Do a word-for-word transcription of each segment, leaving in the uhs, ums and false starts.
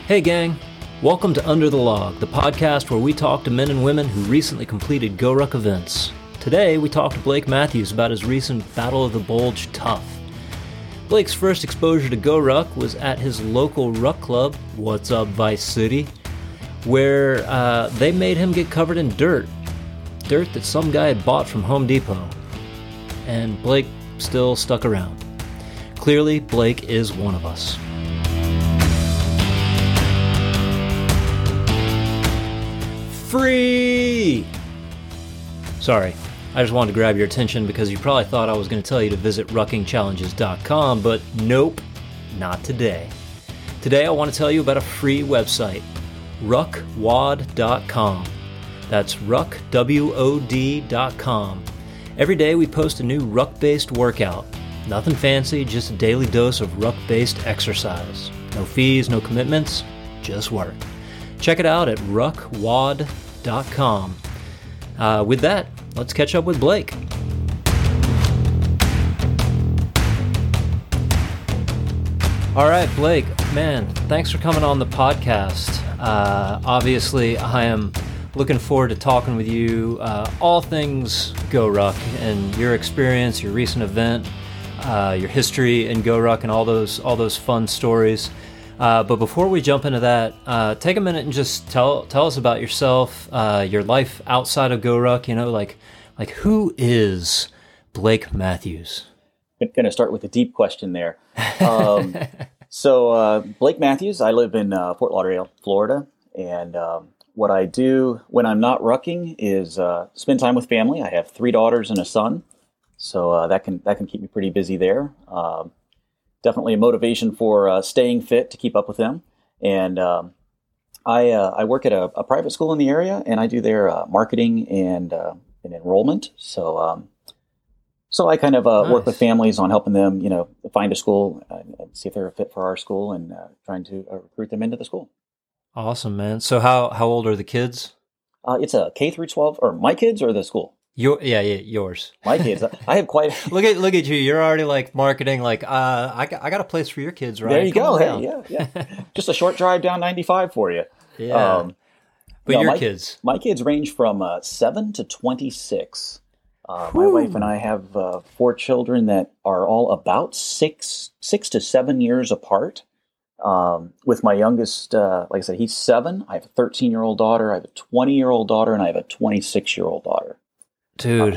Hey gang, welcome to Under the Log, the podcast where we talk to men and women who recently completed GoRuck events. Today we talk to Blake Matthews about his recent Battle of the Bulge Tough. Blake's first exposure to GoRuck was at his local ruck club, What's Up Vice City, where uh, they made him get covered in dirt. Dirt that some guy had bought from Home Depot. And Blake still stuck around. Clearly, Blake is one of us. Free! Sorry, I just wanted to grab your attention because you probably thought I was going to tell you to visit rucking challenges dot com, but nope, not today. Today I want to tell you about a free website, ruck wad dot com. That's ruck, W O D dot com. Every day we post a new ruck-based workout. Nothing fancy, just a daily dose of ruck-based exercise. No fees, no commitments, just work. Check it out at ruck wad dot com. Uh, with that, let's catch up with Blake. All right, Blake, man, thanks for coming on the podcast. Uh, obviously, I am looking forward to talking with you uh, all things GoRuck and your experience, your recent event, uh, your history in GoRuck, and all those all those fun stories. Uh, but before we jump into that, uh, take a minute and just tell tell us about yourself, uh, your life outside of GoRuck. You know, like like who is Blake Matthews? I'm going to start with a deep question there. Um, so uh, Blake Matthews, I live in uh, Fort Lauderdale, Florida, and um, what I do when I'm not rucking is uh, spend time with family. I have three daughters and a son, so uh, that can that can keep me pretty busy there. Um, Definitely a motivation for uh, staying fit to keep up with them. And um, I uh, I work at a, a private school in the area, and I do their uh, marketing and uh, and enrollment. So um, so I kind of uh, nice. work with families on helping them, you know, find a school and, and see if they're a fit for our school, and uh, trying to uh, recruit them into the school. Awesome, man. So how how old are the kids? Uh, it's a K through twelve, or my kids or the school. Your yeah yeah yours. My kids. I have quite. look at look at you. You're already like marketing. Like uh, I got, I got a place for your kids, right? There you Come go. Hey, yeah, yeah. Just a short drive down ninety-five for you. Yeah. Um, but you know, your my, kids. My kids range from uh, seven to twenty-six. Uh, my wife and I have uh, four children that are all about six six to seven years apart. Um, with my youngest, uh, like I said, he's seven. I have a thirteen-year-old daughter. I have a twenty-year-old daughter, and I have a twenty-six-year-old daughter. Dude, uh,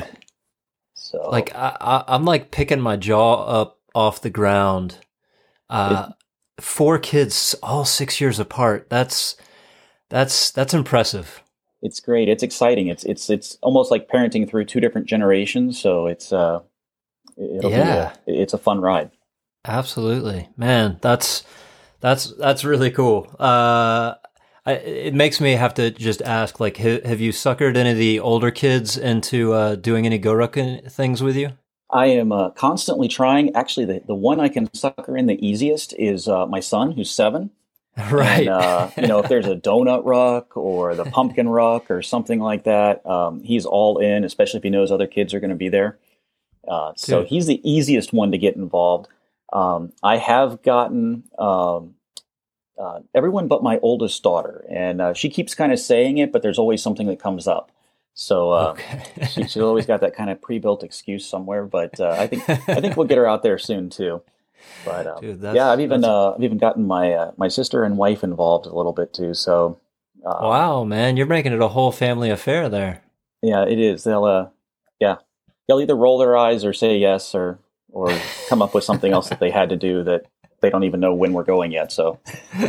so like I, I, I'm like picking my jaw up off the ground. Uh, it, four kids, all six years apart. That's that's that's impressive. It's great. It's exciting. It's it's it's almost like parenting through two different generations. So it's uh, it'll yeah, be a, it's a fun ride. Absolutely, man. That's that's that's really cool. Uh, I, it makes me have to just ask, like, ha- have you suckered any of the older kids into uh, doing any GoRuck things with you? I am uh, constantly trying. Actually, the, the one I can sucker in the easiest is uh, my son, who's seven. Right. And, uh, you know, if there's a donut ruck or the pumpkin ruck or something like that, um, he's all in, especially if he knows other kids are going to be there. Uh, so he's the easiest one to get involved. Um, I have gotten... Um, Uh, everyone but my oldest daughter, and uh, she keeps kind of saying it, but there's always something that comes up. So uh, okay. she, she's always got that kind of pre-built excuse somewhere. But uh, I think I think we'll get her out there soon too. But um, Dude, yeah, I've even uh, I've even gotten my uh, my sister and wife involved a little bit too. So uh, wow, man, you're making it a whole family affair there. Yeah, it is. They'll uh, yeah, they'll either roll their eyes or say yes, or or come up with something else that they had to do that they don't even know when we're going yet. So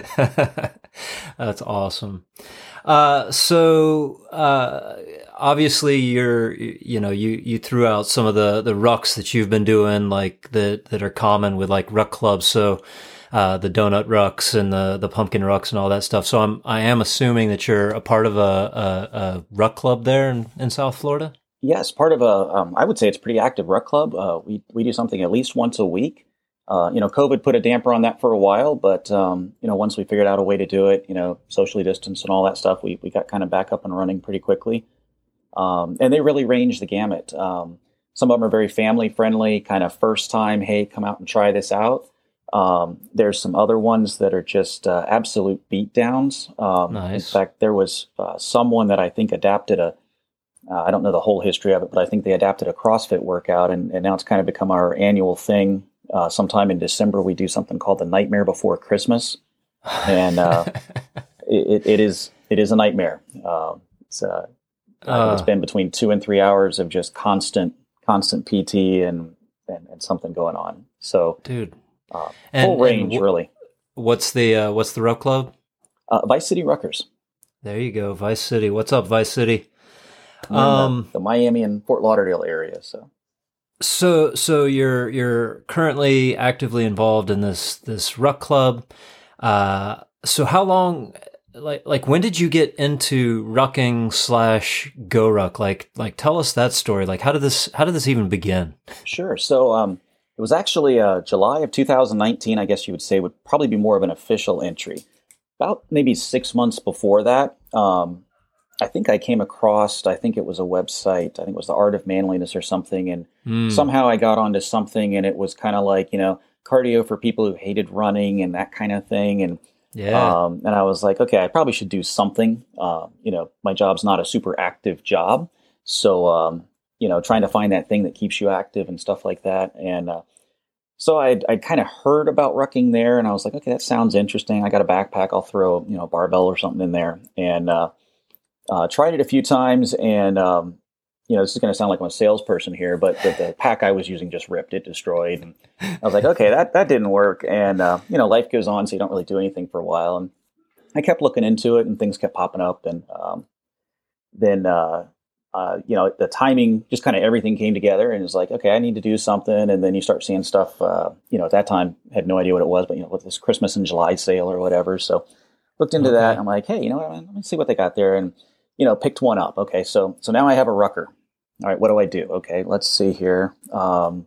that's awesome. Uh, so, uh, obviously you're, you know, you, you threw out some of the, the rucks that you've been doing, like that, that are common with like ruck clubs. So, uh, the donut rucks and the, the pumpkin rucks and all that stuff. So I'm, I am assuming that you're a part of a, a, a ruck club there in, in South Florida. Yes. Part of a, um, I would say it's a pretty active ruck club. Uh, we, we do something at least once a week. Uh, you know, COVID put a damper on that for a while, but, um, you know, once we figured out a way to do it, you know, socially distanced and all that stuff, we, we got kind of back up and running pretty quickly. Um, and they really range the gamut. Um, some of them are very family friendly, kind of first time, hey, come out and try this out. Um, there's some other ones that are just uh, absolute beatdowns. Um, in Nice. fact, there was uh, someone that I think adapted a, uh, I don't know the whole history of it, but I think they adapted a CrossFit workout, and, and now it's kind of become our annual thing. Uh, sometime in December, we do something called the Nightmare Before Christmas, and uh, it, it is it is a nightmare. Uh, it's uh, uh, it's uh, been between two and three hours of just constant constant P T and and, and something going on. So dude. uh, And full range, and really. wh- what's the uh, what's the Ruck Club? Uh, Vice City Ruckers. There you go, Vice City. What's up, Vice City? We're in the, Um, the Miami and Fort Lauderdale area. So so so you're you're currently actively involved in this this Ruck Club. Uh, so how long, like like when did you get into rucking slash go ruck? Like like tell us that story. Like how did this how did this even begin? sure. So um, it was actually uh, July of two thousand nineteen. I guess you would say would probably be more of an official entry. About maybe six months before that, um, I think I came across. I think it was a website. I think it was the Art of Manliness or something, and Mm, somehow I got onto something, and it was kind of like you know cardio for people who hated running and that kind of thing, and yeah. Um, and I was like, okay, I probably should do something. Uh, you know, my job's not a super active job. So, um, you know, trying to find that thing that keeps you active and stuff like that. And uh, so I I kind of heard about rucking there, and I was like, okay, that sounds interesting. I got a backpack. I'll throw, you know, a barbell or something in there. And uh, uh, tried it a few times. And, um, you know, this is going to sound like I'm a salesperson here, but the, the pack I was using just ripped. It destroyed. And I was like, okay, that, that didn't work. And, uh, you know, life goes on, so you don't really do anything for a while. And I kept looking into it, and things kept popping up. And um, then, uh, uh, you know, the timing, just kind of everything came together, and it was like, okay, I need to do something. And then you start seeing stuff, uh, you know, at that time, had no idea what it was, but, you know, with this Christmas in July sale or whatever. So looked into that. Okay. I'm like, hey, you know what, let me see what they got there. And, you know, picked one up. Okay, so so now I have a rucker. All right, what do I do? Okay, let's see here. Um,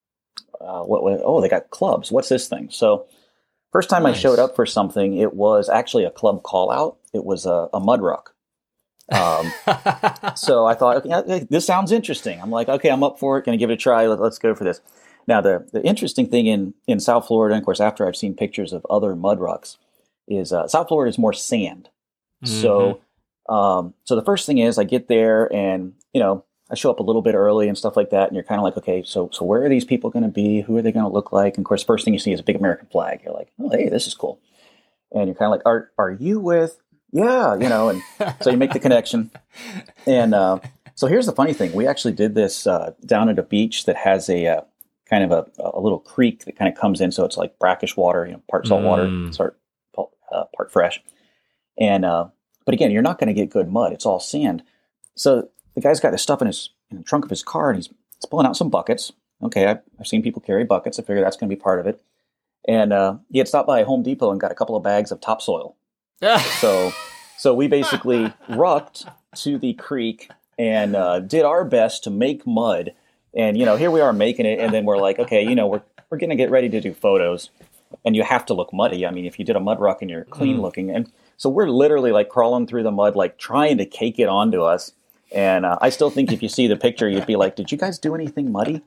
uh, what, what? Oh, they got clubs. What's this thing? So first time I showed Nice. up for something, it was actually a club call out. It was a, a mud ruck. Um, so I thought, okay, yeah, this sounds interesting. I'm like, okay, I'm up for it. Going to give it a try. Let, let's go for this. Now, the the interesting thing in in South Florida, and of course, after I've seen pictures of other mud rucks, is uh, South Florida is more sand. hmm So, um, so the first thing is I get there, and you know, I show up a little bit early and stuff like that, and you're kind of like, okay, so so where are these people going to be? Who are they going to look like? And of course, first thing you see is a big American flag. You're like, oh, hey, this is cool. And you're kind of like, are are you with? Yeah, you know, and so you make the connection. And uh, so here's the funny thing: we actually did this uh, down at a beach that has a uh, kind of a, a little creek that kind of comes in, so it's like brackish water, you know, part salt water, Mm. part uh, part fresh. And uh, but again, you're not going to get good mud; it's all sand. So the guy's got this stuff in his in the trunk of his car, and he's, he's pulling out some buckets. Okay, I've, I've seen people carry buckets. I figure that's going to be part of it. And uh, he had stopped by Home Depot and got a couple of bags of topsoil. So, so we basically rucked to the creek and uh, did our best to make mud. And you know, here we are making it, and then we're like, okay, you know, we're we're going to get ready to do photos, and you have to look muddy. I mean, if you did a mud ruck and you're clean Mm. looking, and so we're literally like crawling through the mud, like trying to cake it onto us. And uh, I still think if you see the picture, you'd be like, did you guys do anything muddy?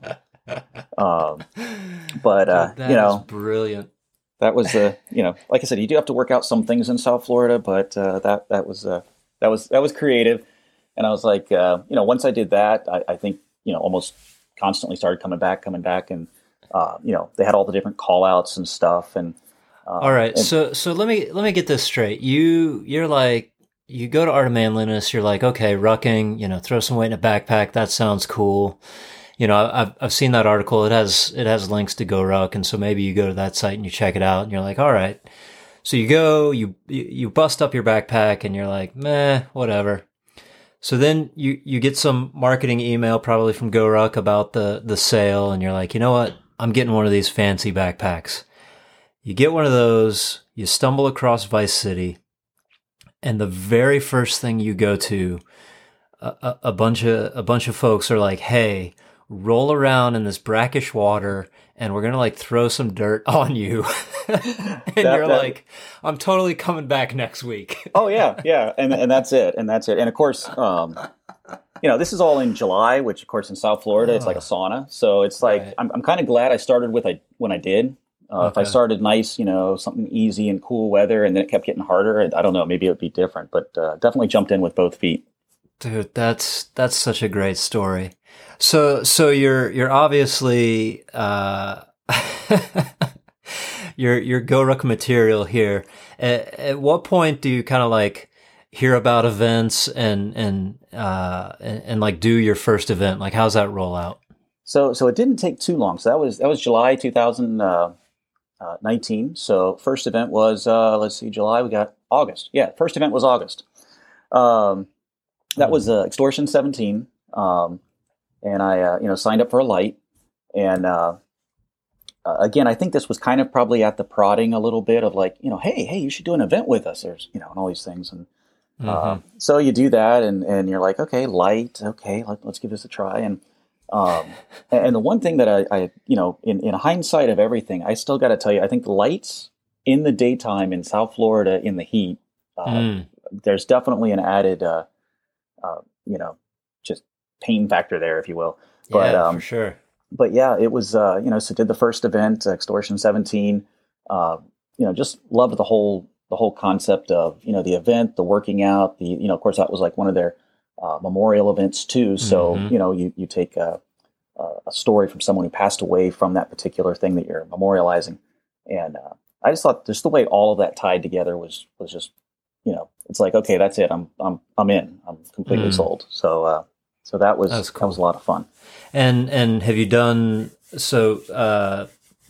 Um, but uh, Dude, that you is know, brilliant. that was the, you know, like I said, you do have to work out some things in South Florida, but uh, that that was uh, that was that was creative. And I was like, uh, you know, once I did that, I, I think, you know, almost constantly started coming back, coming back, and uh, you know, they had all the different call outs and stuff. And uh, All right, and, so so let me let me get this straight. You you're like you go to Art of Manliness. You're like, okay, rucking. You know, throw some weight in a backpack. That sounds cool. You know, I've I've seen that article. It has it has links to Go Ruck, and so maybe you go to that site and you check it out, and you're like, all right. So you go, you you you bust up your backpack, and you're like, meh, whatever. So then you you get some marketing email probably from Go Ruck about the the sale, and you're like, you know what? I'm getting one of these fancy backpacks. You get one of those, you stumble across Vice City, and the very first thing you go to, a, a, a bunch of a bunch of folks are like, "Hey, roll around in this brackish water, and we're gonna like throw some dirt on you." and that, you're that, like, "I'm totally coming back next week." oh yeah, yeah, and and that's it, and that's it. And of course, um, you know, this is all in July, which of course in South Florida it's like a sauna. So it's like Right. I'm I'm kind of glad I started with I when I did, Uh, if I Okay. started nice, you know, something easy and cool weather, and then it kept getting harder, I, I don't know, maybe it would be different. But uh, definitely jumped in with both feet. Dude, that's that's such a great story. So so you're you're obviously uh you're you're GoRuck material here. At, at what point do you kind of like hear about events and and uh and, and like do your first event? Like how's that roll out? So so it didn't take too long. So that was that was July two thousand nineteen. So first event was uh, let's see, July. We got August. Yeah, first event was August. Um, that was uh, Extortion seventeen, um, and I uh, you know signed up for a light. And uh, uh, again, I think this was kind of probably at the prodding a little bit of like, you know, hey, hey, you should do an event with us. There's you know and all these things. And uh, Mm-hmm. so you do that, and and you're like, okay, light, okay, let, let's give this a try. And um, and the one thing that I, I you know, in, in hindsight of everything, I still got to tell you, I think lights in the daytime in South Florida in the heat, uh, Mm. there's definitely an added, uh, uh, you know, just pain factor there, if you will. But Yeah, for um, sure. but yeah, it was, uh, you know, so did the first event, Extortion seventeen, uh, you know, just loved the whole the whole concept of you know the event, the working out, the you know, of course, that was like one of their uh, memorial events too. So Mm-hmm. you know, you you take a, a story from someone who passed away from that particular thing that you're memorializing, and uh, I just thought just the way all of that tied together was was just you know, it's like okay, that's it, I'm I'm I'm in, I'm completely Mm. sold. So uh, so that was That's that was a cool. lot of fun. And and have you done so? Uh,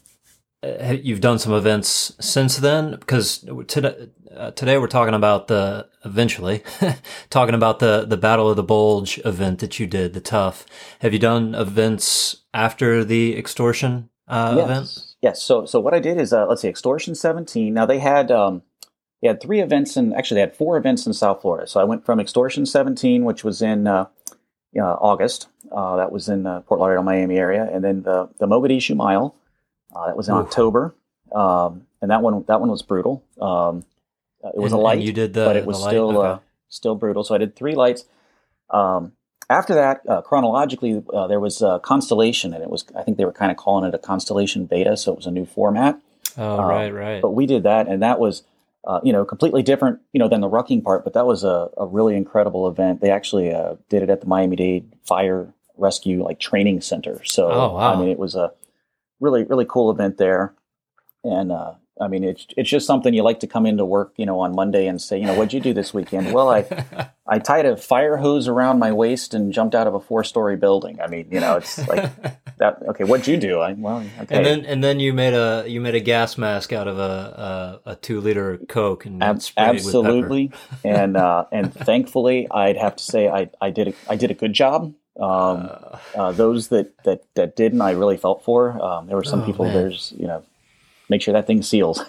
uh, you've done some events since then because today uh, today we're talking about the eventually talking about the the Battle of the Bulge event that you did, the tough. Have you done events after the Extortion uh, event? Yes, yes. So, so what I did is, uh, let's see, Extortion seventeen. Now they had, um, they had three events, and actually they had four events in South Florida. So I went from Extortion seventeen, which was in uh, uh, August. Uh, that was in uh, Fort Lauderdale, Miami area, and then the the Mogadishu Mile. Uh, that was in Ooh. October, um, and that one that one was brutal. Um, uh, it was And a and light, you did but the it the was light. still uh, Okay. still brutal. So I did three lights. Um, after that, uh, chronologically, uh, there was uh, Constellation, and it was I think they were kind of calling it a Constellation beta, so it was a new format. Oh, right, Um, right. but we did that, and that was uh, you know completely different, you know, than the rucking part. But that was a, a really incredible event. They actually uh, did it at the Miami-Dade Fire Rescue like training center. Oh, So I mean, wow. it was a really really cool event there. And uh, I mean, it's it's just something you like to come into work, you know, on Monday and say, you know, what'd you do this weekend? Well, I I tied a fire hose around my waist and jumped out of a four story building. I mean, you know, it's like that. Okay, what'd you do? I well, And okay, then and then you made a you made a gas mask out of a a, a two liter Coke and, and Ab- sprayed it with pepper. absolutely. And uh, and thankfully, I'd have to say I I did a, I did a good job. Um, Uh, uh, those that that that didn't, I really felt for. Um, there were some oh people. man. There's you know, make sure that thing seals.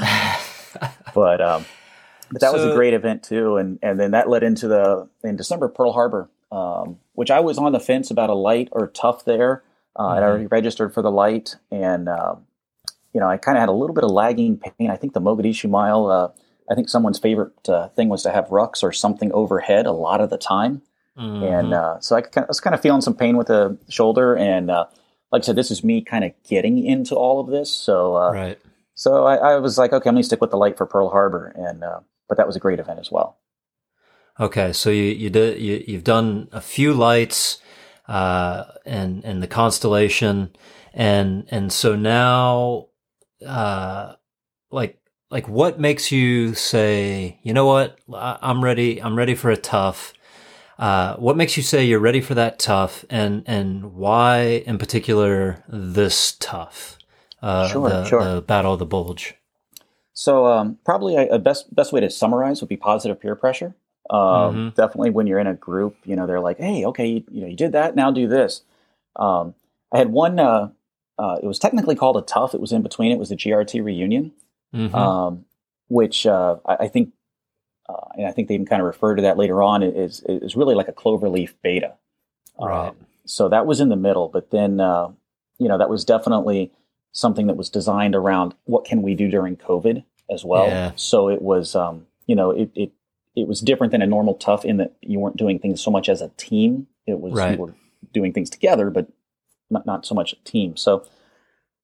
But um, but that was a So great event too, and and then that led into the in December Pearl Harbor, um, which I was on the fence about a light or tough there. Uh, I'd mhm. already registered for the light, and uh, you know I kind of had a little bit of lagging pain. I think the Mogadishu Mile. Uh, I think someone's favorite uh, thing was to have rucks or something overhead a lot of the time, and Mhm. uh, so I, kind of, I was kind of feeling some pain with the shoulder, and uh, like I said, this is me kind of getting into all of this, so. Uh, Right. So I, I was like, okay, I'm going to stick with the light for Pearl Harbor, and uh, but that was a great event as well. Okay. So you you did you you've done a few lights, uh, and and the constellation, and and so now, uh, like like what makes you say, you know what, I, I'm ready. I'm ready for a tough. Uh, what makes you say you're ready for that tough, and and why in particular this tough, uh, Sure, the sure. the Battle of the Bulge? So um, probably a, a best best way to summarize would be positive peer pressure. Um, Mm-hmm. definitely when you're in a group, you know, they're like, hey, okay, you, you know, you did that, now do this. Um, I had one. Uh, uh, it was technically called a tough. It was in between. It was the G R T reunion, Mm-hmm. um, which uh, I, I think, uh, and I think they even kind of refer to that later on. Is is really like a cloverleaf beta. Right. Um, so that was in the middle, but then uh, you know that was definitely something that was designed around what can we do during COVID as well. Yeah. So it was um, you know it, it it was different than a normal tough in that you weren't doing things so much as a team. It was you Right. were doing things together, but not not so much a team. So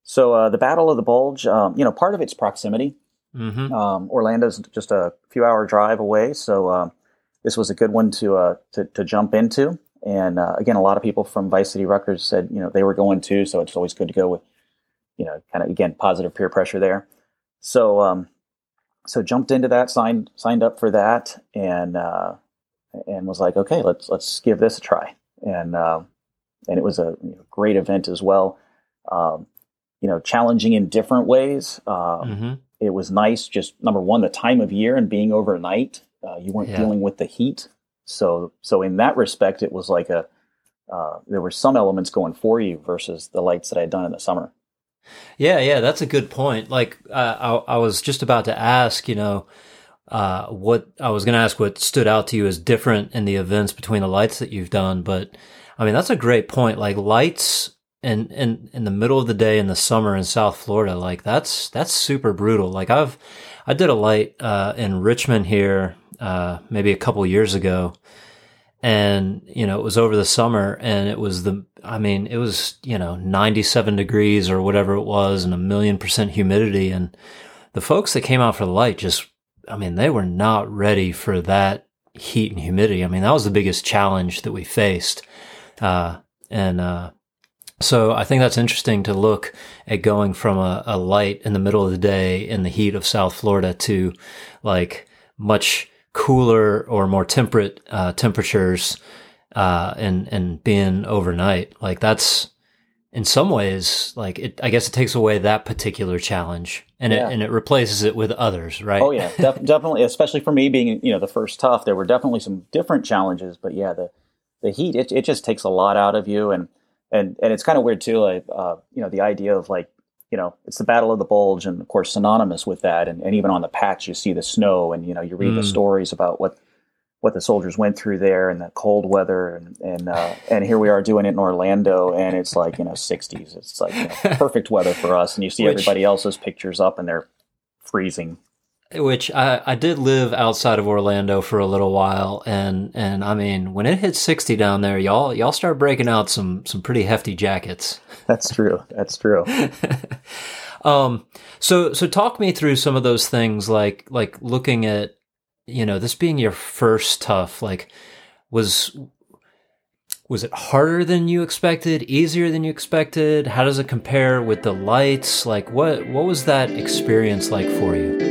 So uh, the Battle of the Bulge, um, you know, part of it's proximity. Mm-hmm. Um, Orlando's just a few hour drive away, so uh, this was a good one to uh, to, to jump into. And uh, again, a lot of people from Vice City Rutgers said, you know, they were going too, so it's always good to go with, you know, kind of again positive peer pressure there. So um, so jumped into that, signed signed up for that, and uh, and was like, okay, let's let's give this a try. And uh, and it was a you know, great event as well. Um, you know, challenging in different ways. Um, Mm-hmm. It was nice, just number one, the time of year and being overnight. Uh, you weren't Yeah. dealing with the heat, so so in that respect, it was like a uh, there were some elements going for you versus the lights that I had done in the summer. Yeah, yeah, that's a good point. Like, uh, I, I was just about to ask, you know, uh, what I was going to ask what stood out to you as different in the events between the lights that you've done. But I mean, that's a great point. Like lights in, in, in the middle of the day in the summer in South Florida, like that's, that's super brutal. Like I've, I did a light, uh, in Richmond here, uh, maybe a couple years ago. And, you know, it was over the summer and it was the, I mean, it was, you know, ninety-seven degrees or whatever it was and a million percent humidity. And the folks that came out for the light just, I mean, they were not ready for that heat and humidity. I mean, that was the biggest challenge that we faced. Uh, and, uh, so I think that's interesting to look at going from a, a light in the middle of the day in the heat of South Florida to like much cooler or more temperate uh, temperatures uh, and and being overnight. Like that's in some ways like it. I guess it takes away that particular challenge and Yeah. it and it replaces it with others, right? Oh yeah, def- definitely. Especially for me being you know the first tough, there were definitely some different challenges. But yeah, the the heat it it just takes a lot out of you, and and and it's kind of weird too. Like uh, you know the idea of like. You know, it's the Battle of the Bulge, and of course, synonymous with that. And, and even on the patch, you see the snow, and you know, you read Mm. the stories about what what the soldiers went through there, and the cold weather, and and uh, and here we are doing it in Orlando, and it's like you know, sixties. It's like you know, perfect weather for us, and you see Which- everybody else's pictures up, and they're freezing. Which I, I did live outside of Orlando for a little while, and and I mean, when it hits sixty down there, y'all y'all start breaking out some some pretty hefty jackets. That's true. That's true. um, so so talk me through some of those things, like like looking at, you know, this being your first tough, like was was it harder than you expected, easier than you expected? How does it compare with the lights? Like what what was that experience like for you?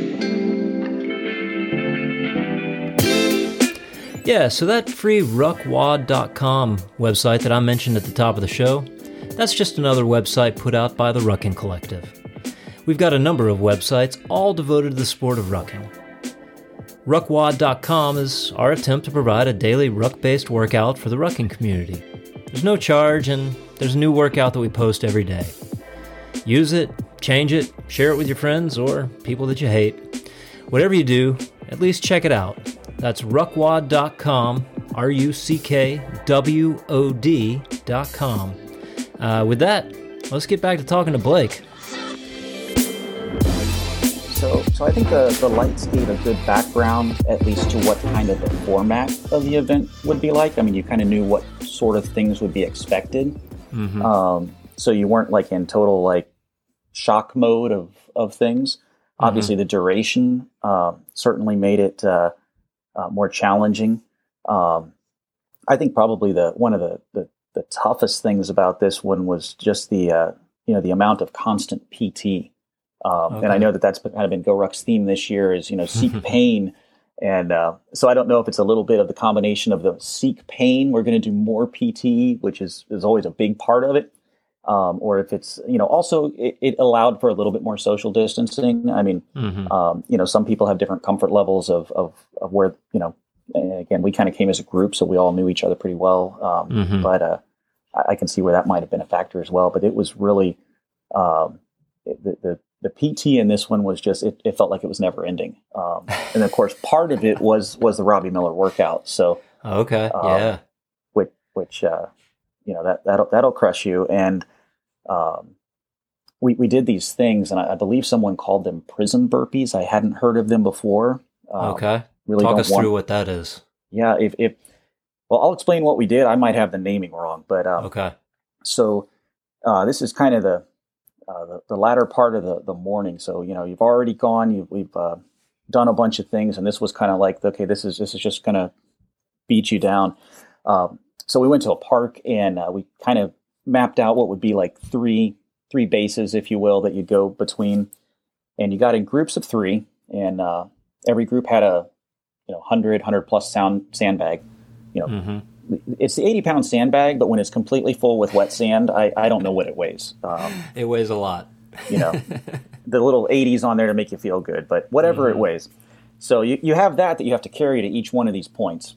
Yeah, so that free ruck wad dot com website that I mentioned at the top of the show, that's just another website put out by the Rucking Collective. We've got a number of websites all devoted to the sport of rucking. ruck wad dot com is our attempt to provide a daily ruck-based workout for the rucking community. There's no charge, and there's a new workout that we post every day. Use it, change it, share it with your friends or people that you hate. Whatever you do, at least check it out. That's ruck wad dot com, R U C K W O D dot com. Uh, with that, let's get back to talking to Blake. So, so I think the, the lights gave a good background, at least to what kind of the format of the event would be like. I mean, you kind of knew what sort of things would be expected. Mm-hmm. Um, so you weren't like in total like shock mode of, of things. Mm-hmm. Obviously, the duration uh, certainly made it uh, uh, more challenging. Um, I think probably the one of the, the, the toughest things about this one was just the uh, you know the amount of constant P T. Um, Okay. And I know that that's kind of been GoRuck's theme this year is, you know, seek pain. And uh, so I don't know if it's a little bit of the combination of the seek pain, we're going to do more P T, which is, is always a big part of it. Um, or if it's, you know, also it, it allowed for a little bit more social distancing. I mean, Mm-hmm. um, you know, some people have different comfort levels of, of, of where, you know, and again, we kind of came as a group, so we all knew each other pretty well. Um, Mhm. But uh, I, I can see where that might have been a factor as well. But it was really, um, it, the, the The P T in this one was just, it, it felt like it was never ending. Um, and of course, part of it was was the Robbie Miller workout. So, Okay, um, yeah. which, which uh, you know, that, that'll, that'll crush you. And um, we, we did these things, and I, I believe someone called them prison burpees. I hadn't heard of them before. Um, Okay. Really Talk don't us want, through what that is. Yeah, if, if, well, I'll explain what we did. I might have the naming wrong, but um, Okay. so uh, this is kind of the, uh, the, the latter part of the, the morning. So, you know, you've already gone, you, we've uh, done a bunch of things, and this was kind of like, okay, this is this is just going to beat you down. Um, so we went to a park, and uh, we kind of mapped out what would be like three three bases, if you will, that you go between, and you got in groups of three, and uh, every group had a you know one hundred, one hundred plus sound sandbag. You know, mm-hmm. It's the eighty pound sandbag, but when it's completely full with wet sand, I, I don't know what it weighs. Um, it weighs a lot. You know, the little eighties on there to make you feel good, but whatever mm-hmm. it weighs. So you, you have that that you have to carry to each one of these points.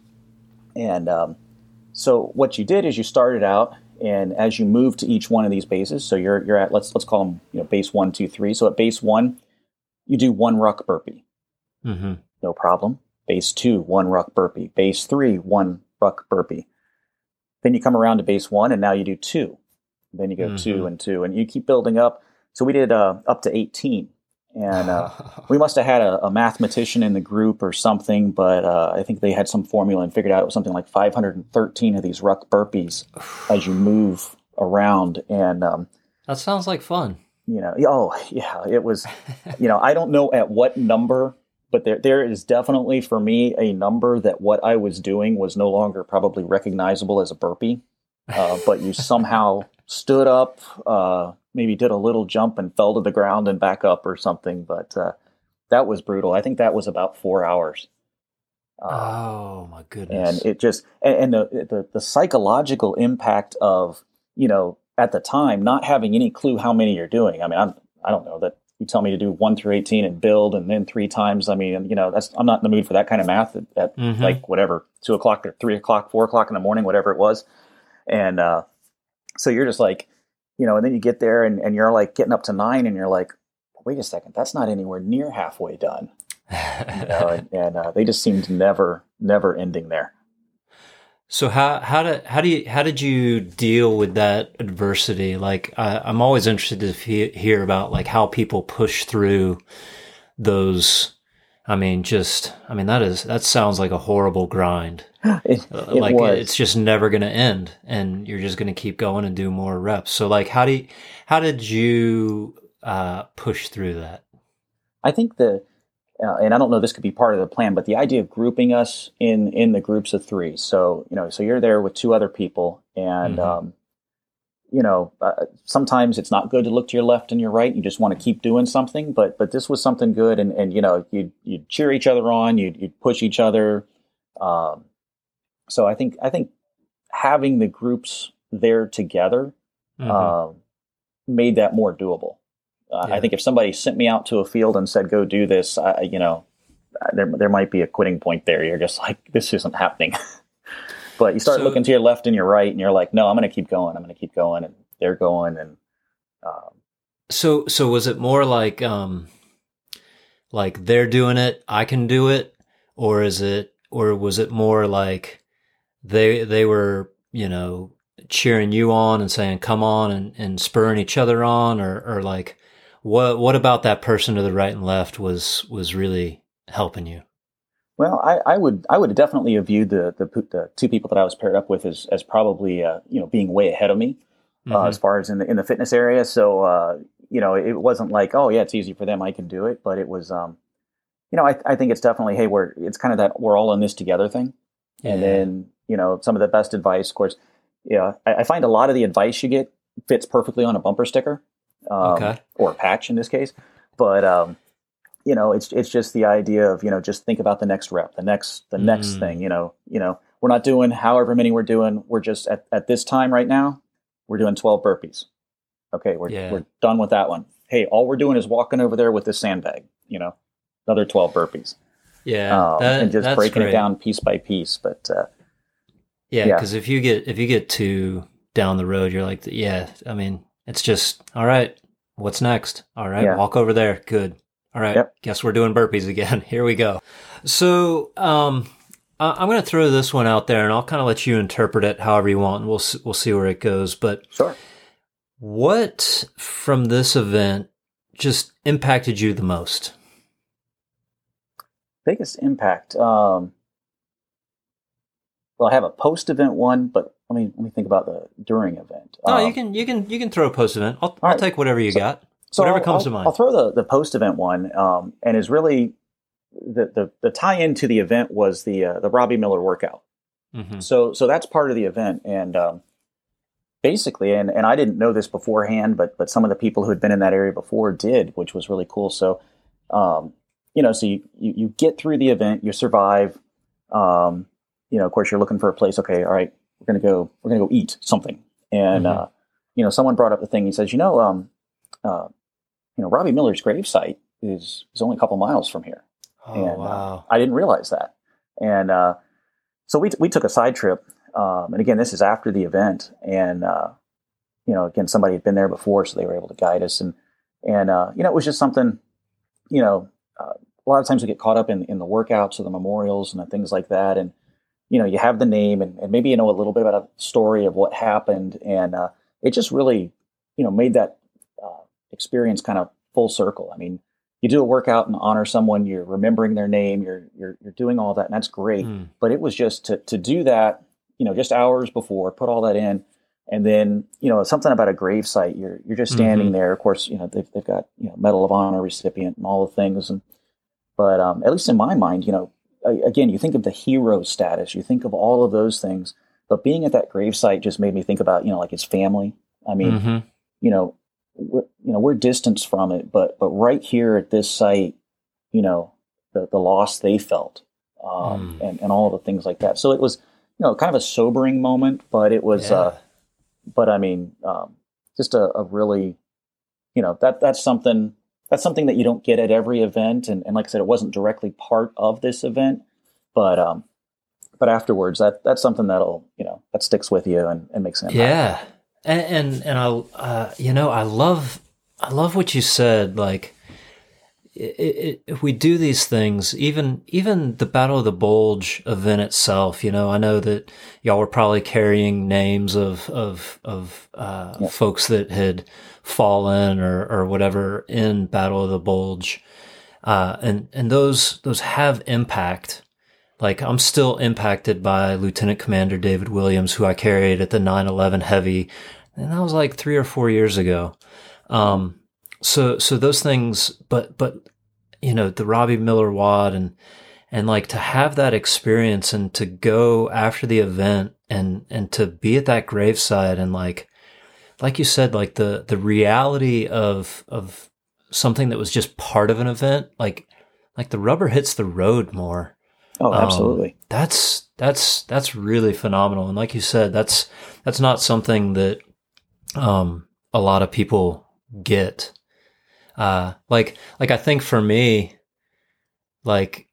And um, so what you did is you started out, and as you move to each one of these bases, so you're you're at let's let's call them you know base one, two, three. So at base one, you do one ruck burpee, mm-hmm. no problem. Base two, one ruck burpee. Base three, one ruck burpee. Then you come around to base one, and now you do two. Then you go mm-hmm. two and two, and you keep building up. So we did uh, up to eighteen, and uh, we must have had a, a mathematician in the group or something, but uh, I think they had some formula and figured out it was something like five hundred thirteen of these ruck burpees as you move around. And um, that sounds like fun. You know, oh yeah, it was. You know, I don't know at what number. But there, there is definitely, for me, a number that what I was doing was no longer probably recognizable as a burpee. Uh, but you somehow stood up, uh, maybe did a little jump and fell to the ground and back up or something. But uh, that was brutal. I think that was about four hours. Uh, oh, my goodness. And it just, and, and the, the the psychological impact of, you know, at the time, not having any clue how many you're doing. I mean, I'm, I don't know that. You tell me to do one through eighteen and build, and then three times. I mean, you know, that's I'm not in the mood for that kind of math at, at mm-hmm. like whatever two o'clock or three o'clock, four o'clock in the morning, whatever it was. And uh, so you're just like, you know, and then you get there and, and you're like getting up to nine, and you're like, wait a second, that's not anywhere near halfway done. You know, and, and uh, they just seemed never, never ending there. So how how did how do you how did you deal with that adversity? Like I, I'm always interested to he- hear about like how people push through those. I mean, just I mean that is that sounds like a horrible grind. It, uh, it like was. It's just never going to end, and you're just going to keep going and do more reps. So like how do you, how did you uh, push through that? I think the. Uh, and I don't know, this could be part of the plan, but the idea of grouping us in, in the groups of three. So, you know, so you're there with two other people, and, mm-hmm. um, you know, uh, sometimes it's not good to look to your left and your right. You just want to keep doing something, but, but this was something good. And, and, you know, you'd, you'd cheer each other on, you'd, you'd push each other. Um, so I think, I think having the groups there together, mm-hmm. uh, made that more doable. Uh, yeah. I think if somebody sent me out to a field and said, go do this, I, you know, there there might be a quitting point there. You're just like, this isn't happening. But you start so, looking to your left and your right, and you're like, no, I'm going to keep going. I'm going to keep going. And they're going. And um, so so was it more like, um, like they're doing it, I can do it? Or is it, or was it more like they they were, you know, cheering you on and saying, come on, and, and spurring each other on? Or, or like, What what about that person to the right and left was was really helping you? Well, I, I would I would definitely have viewed the, the the two people that I was paired up with as as probably uh, you know being way ahead of me uh, mm-hmm. as far as in the in the fitness area. So uh, you know it wasn't like, oh yeah, it's easy for them, I can do it. But it was um, you know I I think it's definitely, hey, we're it's kind of that we're all in this together thing. Yeah. And then you know some of the best advice, of course. Yeah, I, I find a lot of the advice you get fits perfectly on a bumper sticker. Um, okay. Or a patch in this case. But, um, you know, it's it's just the idea of, you know, just think about the next rep, the next the mm. next thing, you know, you know, we're not doing however many we're doing. We're just at, at this time right now, we're doing twelve burpees. Okay, we're yeah. we're done with that one. Hey, all we're doing is walking over there with this sandbag, you know, another twelve burpees. Yeah. Um, that, and just that's breaking great. it down piece by piece. But uh, yeah, because yeah. if you get if you get too down the road, you're like, yeah, I mean, it's just, all right, what's next? All right, yeah. walk over there. Good. All right, yep. Guess we're doing burpees again. Here we go. So um, I'm going to throw this one out there, and I'll kind of let you interpret it however you want, and we'll we'll see where it goes. But sure. What from this event just impacted you the most? Biggest impact? Um, well, I have a post-event one, but let me let me think about the during event. No, Um, you can you can you can throw a post event. I'll, I'll right. take whatever you so, got. so Whatever I'll, comes I'll, to mind. I'll throw the the post-event one, um, and is really the, the the tie-in to the event was the uh, the Robbie Miller workout. Mm-hmm. So so that's part of the event, and um, basically, and, and I didn't know this beforehand, but but some of the people who had been in that area before did, which was really cool. So, um, you know, so you, you, you get through the event, you survive. Um, you know, of course, you're looking for a place. Okay, all right, we're gonna go. We're gonna go eat something. And Mm-hmm. uh, you know, someone brought up the thing. He says, you know, um, uh, you know, Robbie Miller's gravesite is is only a couple miles from here. Oh, And wow. uh, I didn't realize that. And uh, so we t- we took a side trip. Um, and again, this is after the event, and uh, you know, again, somebody had been there before, so they were able to guide us. And and uh, you know, it was just something. You know, uh, a lot of times we get caught up in in the workouts or the memorials and the things like that, and you know, you have the name, and, and maybe you know a little bit about a story of what happened, and uh, it just really, you know, made that uh, experience kind of full circle. I mean, you do a workout and honor someone, you're remembering their name, you're you're you're doing all that, and that's great. Mm. But it was just to to do that, you know, just hours before, put all that in, and then you know something about a gravesite. You're you're just standing Mm-hmm. there. Of course, you know they've they've got you know Medal of Honor recipient and all the things, and but um, at least in my mind, you know, again, you think of the hero status, you think of all of those things, but being at that gravesite just made me think about you know like his family. I mean, Mm-hmm. you know, we're, you know we're distanced from it, but but right here at this site, you know, the the loss they felt, um, Mm. and and all the things like that. So it was you know kind of a sobering moment, but it was. Yeah. Uh, but I mean, um, just a, a really, you know, that that's something that's something that you don't get at every event. And, and like I said, it wasn't directly part of this event, but um, but afterwards, that that's something that'll you know that sticks with you and, and makes an impact. Yeah, and and, and I, uh, you know, I love I love what you said. Like, it, it, if we do these things, even even the Battle of the Bulge event itself, you know, I know that y'all were probably carrying names of of of uh, Yeah. folks that had fallen or or whatever in Battle of the Bulge, uh, and and those those have impact. Like, I'm still impacted by Lieutenant Commander David Williams, who I carried at the nine eleven Heavy, and that was like three or four years ago. Um, so, so those things, but, but, you know, the Robbie Miller W O D and, and like to have that experience and to go after the event and, and to be at that graveside and like, like you said, like the, the reality of, of something that was just part of an event, like, like the rubber hits the road more. Oh, absolutely. Um, that's that's that's really phenomenal, and like you said, that's that's not something that um, a lot of people get. Uh, like like I think for me, like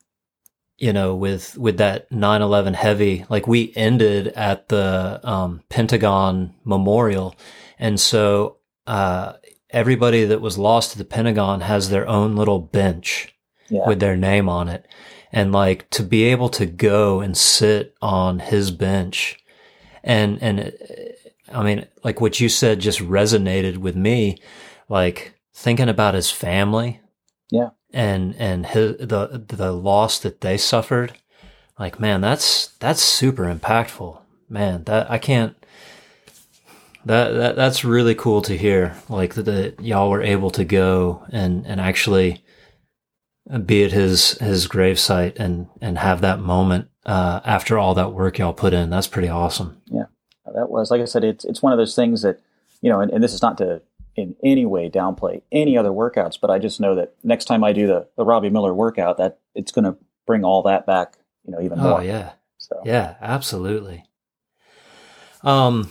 you know, with with that nine eleven Heavy, like we ended at the um, Pentagon Memorial, and so uh, everybody that was lost to the Pentagon has their own little bench Yeah. with their name on it. And like to be able to go and sit on his bench and, and it, I mean, like what you said just resonated with me, like thinking about his family. Yeah. And, and his, the, the loss that they suffered. Like, man, that's, that's super impactful, man. That I can't, that, that, that's really cool to hear. Like that, that y'all were able to go and, and actually be at his his gravesite and and have that moment uh, after all that work y'all put in. That's pretty awesome. Yeah, that was like I said. It's it's one of those things that you know, and, and this is not to in any way downplay any other workouts, but I just know that next time I do the the Robbie Miller workout, that it's going to bring all that back, you know, even more. Oh yeah, so yeah, absolutely. Um,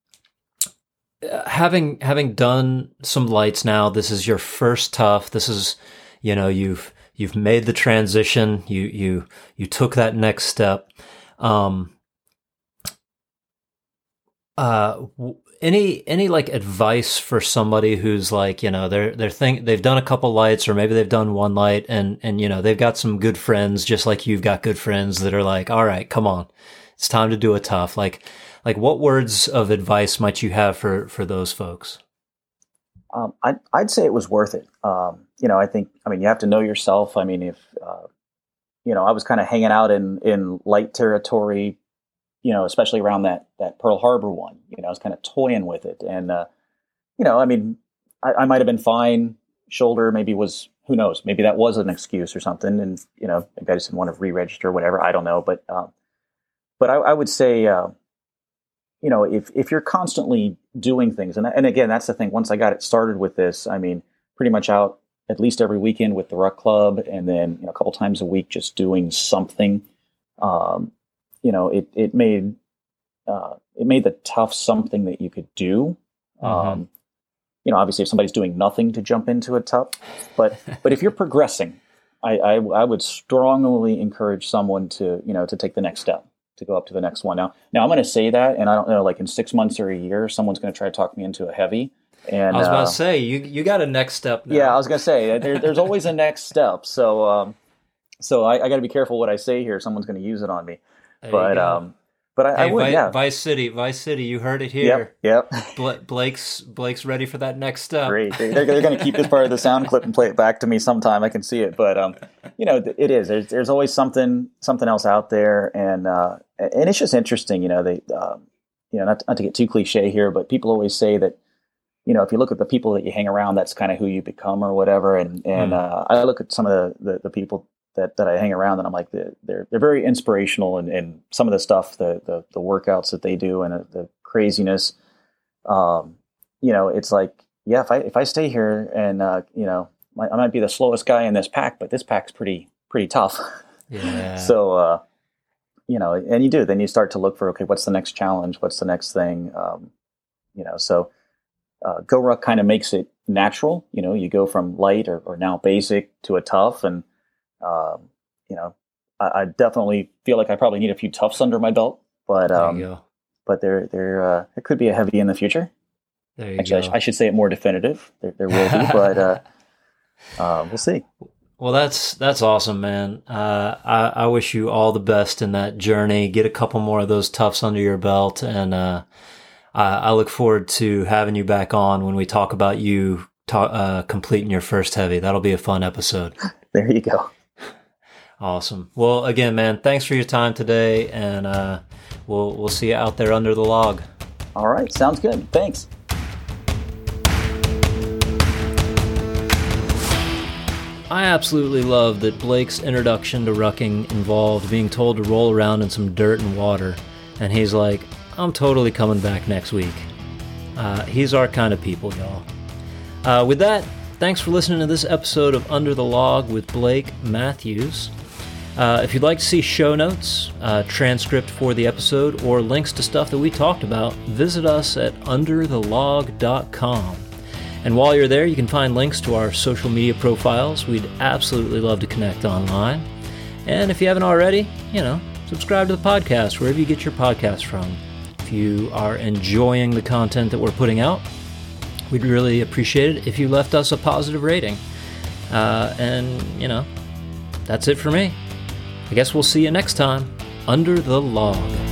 having having done some lights now, this is your first tough. This is, you know, you've You've made the transition. You you you took that next step. Um, uh, any any like advice for somebody who's like, you know, they're they're think they've done a couple lights or maybe they've done one light and and you know they've got some good friends just like you've got good friends that are like, all right, come on, it's time to do a tough. Like like what words of advice might you have for for those folks? Um, I'd, I'd say it was worth it. Um, you know, I think, I mean, you have to know yourself. I mean, if, uh, you know, I was kind of hanging out in, in light territory, you know, especially around that, that Pearl Harbor one, you know, I was kind of toying with it. And, uh, you know, I mean, I, I might have been fine. Shoulder maybe was, who knows, maybe that was an excuse or something. And, you know, maybe I just didn't want to re-register or whatever. I don't know. But, um, but I, I would say, uh, you know, if, if you're constantly doing things, and, and again, that's the thing, once I got it started with this, I mean, pretty much out at least every weekend with the Ruck Club, and then, you know, a couple times a week, just doing something, um, you know, it, it made, uh, it made the tough something that you could do. Mm-hmm. Um, you know, obviously if somebody's doing nothing to jump into a tough, but, but if you're progressing, I, I, I would strongly encourage someone to, you know, to take the next step, to go up to the next one. Now, now I'm going to say that, and I don't know, like in six months or a year, someone's going to try to talk me into a heavy. And I was about uh, to say, you you got a next step now. Yeah, I was going to say, there, there's always a next step. So, um, so I, I got to be careful what I say here. Someone's going to use it on me. There but, um, but I, hey, I would, Vi- yeah. Vice City, Vice City, you heard it here. Yep, yep. Bla- Blake's Blake's ready for that next step. Great. They're, they're going to keep this part of the sound clip and play it back to me sometime. I can see it, but um, you know, it is. There's, there's always something something else out there, and uh, and it's just interesting. You know, they, um, you know, not, not to get too cliche here, but people always say that, you know, if you look at the people that you hang around, that's kind of who you become or whatever. And and mm. uh, I look at some of the, the, the people that, that I hang around, and I'm like, they're they're, they're very inspirational, and, and some of the stuff, the, the the workouts that they do, and uh, the craziness. Um, you know, it's like, yeah, if I if I stay here, and uh, you know, I, I might be the slowest guy in this pack, but this pack's pretty pretty tough. Yeah. So, uh, you know, and you do. Then you start to look for, okay, what's the next challenge? What's the next thing? Um, you know, so. Uh, GoRuck kind of makes it natural. You know, you go from light or, or now basic to a tough, and um, you know, I, I definitely feel like I probably need a few toughs under my belt. But um, there you go. but there there uh, there could be a heavy in the future. There you Actually, go. I, sh- I should say it more definitive. There, there will be, but uh, uh, we'll see. Well, that's that's awesome, man. Uh, I, I wish you all the best in that journey. Get a couple more of those toughs under your belt, and uh, I look forward to having you back on when we talk about you ta- uh, completing your first heavy. That'll be a fun episode. There you go. Awesome. Well, again, man, thanks for your time today, and uh, we'll we'll see you out there under the log. All right, sounds good. Thanks. I absolutely love that Blake's introduction to rucking involved being told to roll around in some dirt and water, and he's like, I'm totally coming back next week. Uh, he's our kind of people, y'all. Uh, with that, thanks for listening to this episode of Under the Log with Blake Matthews. Uh, if you'd like to see show notes, uh, transcript for the episode, or links to stuff that we talked about, visit us at under the log dot com. And while you're there, you can find links to our social media profiles. We'd absolutely love to connect online. And if you haven't already, you know, subscribe to the podcast wherever you get your podcasts from. If you are enjoying the content that we're putting out, we'd really appreciate it if you left us a positive rating. Uh, and, you know, that's it for me. I guess we'll see you next time, Under the Log.